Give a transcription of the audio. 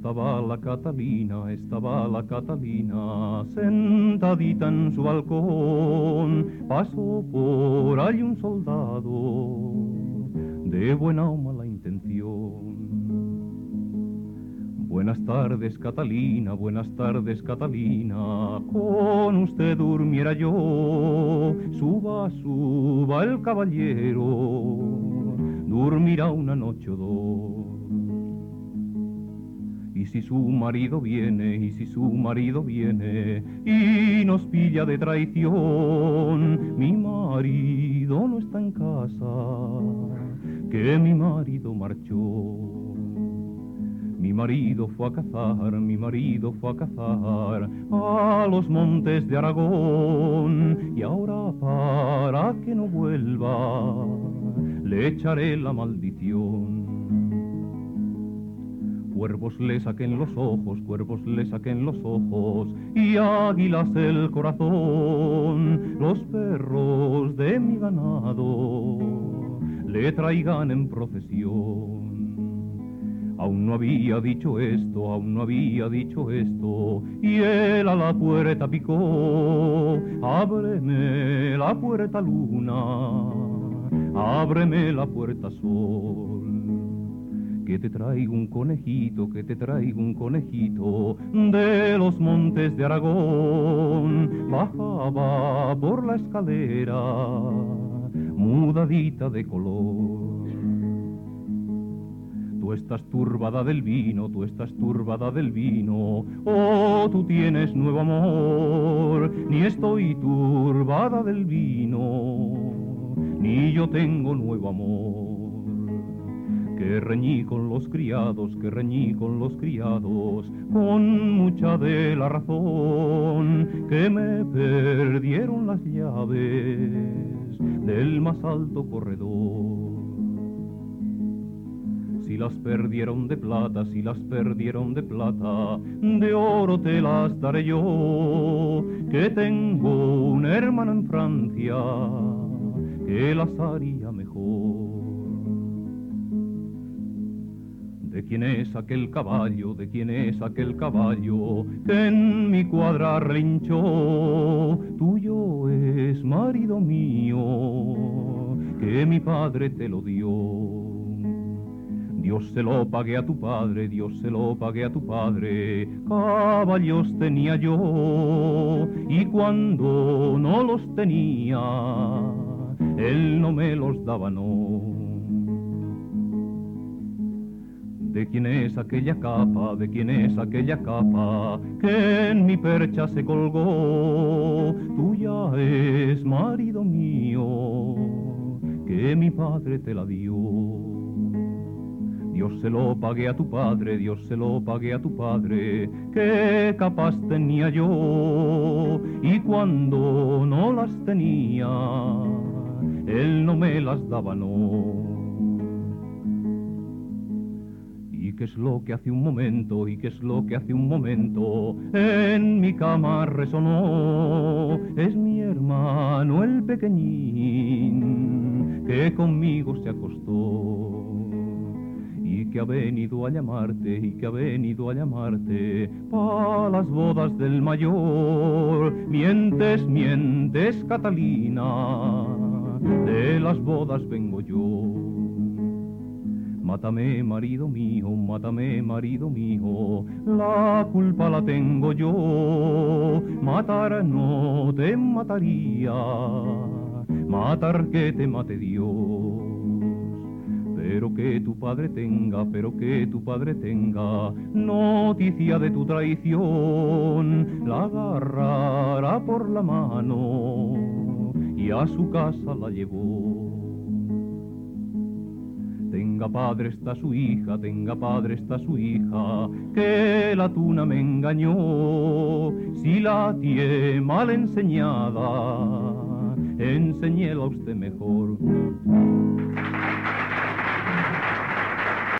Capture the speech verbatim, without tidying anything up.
Estaba la Catalina, estaba la Catalina, sentadita en su balcón. Pasó por allí un soldado, de buena o mala intención. Buenas tardes, Catalina, buenas tardes, Catalina, con usted durmiera yo. Suba, suba el caballero, dormirá una noche o dos. Y si su marido viene, y si su marido viene, y nos pilla de traición, mi marido no está en casa, que mi marido marchó. Mi marido fue a cazar, mi marido fue a cazar a los montes de Aragón, y ahora para que no vuelva le echaré la maldición. Cuervos le saquen los ojos, cuervos le saquen los ojos, y águilas el corazón. Los perros de mi ganado le traigan en procesión. Aún no había dicho esto, aún no había dicho esto, y él a la puerta picó. Ábreme la puerta, luna, ábreme la puerta, sol. Que te traigo un conejito, que te traigo un conejito de los montes de Aragón. Bajaba por la escalera, mudadita de color. Tú estás turbada del vino, tú estás turbada del vino, oh, tú tienes nuevo amor. Ni estoy turbada del vino, ni yo tengo nuevo amor. Que reñí con los criados, que reñí con los criados, con mucha de la razón, que me perdieron las llaves del más alto corredor. Si las perdieron de plata, si las perdieron de plata, de oro te las daré yo, que tengo un hermano en Francia que las haría mejor. ¿De quién es aquel caballo? ¿De quién es aquel caballo que en mi cuadra relinchó? Tuyo es, marido mío, que mi padre te lo dio. Dios se lo pague a tu padre, Dios se lo pague a tu padre. Caballos tenía yo, y cuando no los tenía, él no me los daba, no. ¿De quién es aquella capa? ¿De quién es aquella capa que en mi percha se colgó? Tuya es, marido mío, que mi padre te la dio. Dios se lo pague a tu padre, Dios se lo pague a tu padre, que capas tenía yo, y cuando no las tenía, él no me las daba, no. ¿Y qué es lo que hace un momento? ¿Y qué es lo que hace un momento? En mi cama resonó. Es mi hermano el pequeñín que conmigo se acostó. Y que ha venido a llamarte, y que ha venido a llamarte pa' las bodas del mayor. Mientes, mientes, Catalina, de las bodas vengo yo. Mátame, marido mío, mátame, marido mío, la culpa la tengo yo. Matar no te mataría, matar que te mate Dios. Pero que tu padre tenga, pero que tu padre tenga noticia de tu traición, la agarrará por la mano y a su casa la llevó. Tenga padre está su hija, tenga padre está su hija, que la tuna me engañó. Si la tiene mal enseñada, enséñela usted mejor.